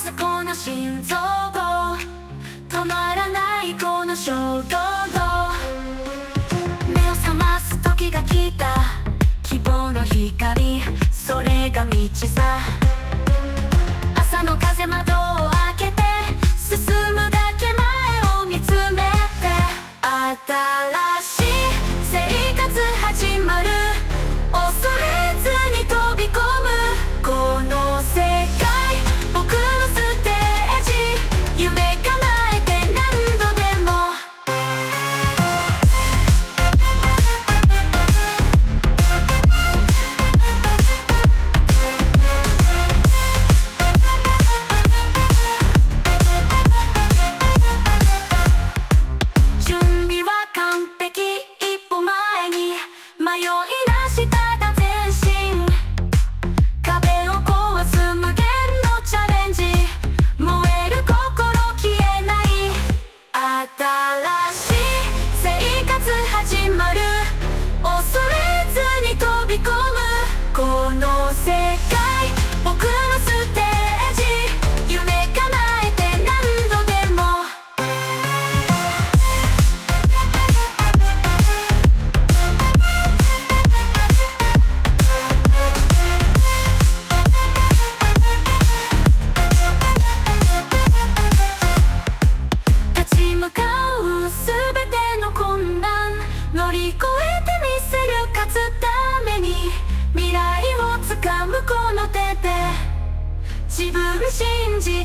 すこの心臓を止まらないこの衝動目を覚ます時が来た希望の光それが道さ朝の風窓を開けて進むだけ前を見つめて新しい生活始まる恐れずに飛び込むこの世界僕のステージ夢叶えて何度でも準備は完璧一歩前に迷いなしただ前進壁を壊す無限のチャレンジ燃える心消えない新しい生活始まる恐れずに飛び込むこの世界僕のステージ夢叶えて何度でも立ち向かうすべての困難乗り越えてみせる勝つために未来をつかむこの手で自分信じ